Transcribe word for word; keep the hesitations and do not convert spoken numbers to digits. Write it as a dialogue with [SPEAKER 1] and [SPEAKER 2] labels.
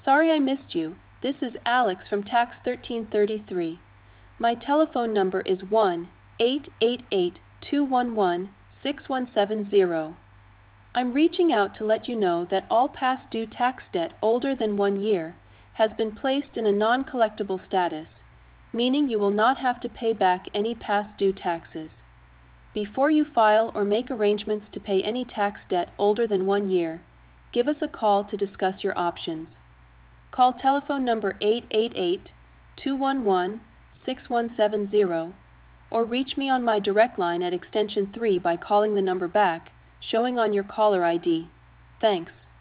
[SPEAKER 1] Sorry I missed you. This is Alex from Tax thirteen thirty-three. My telephone number is one eight eight eight, two one one, six one seven zero. I'm reaching out to let you know that all past due tax debt older than one year has been placed in a non-collectible status, meaning you will not have to pay back any past due taxes. Before you file or make arrangements to pay any tax debt older than one year, give us a call to discuss your options. Call telephone number eight eight eight, two one one, six one seven zero or reach me on my direct line at extension three by calling the number back, showing on your caller I D. Thanks.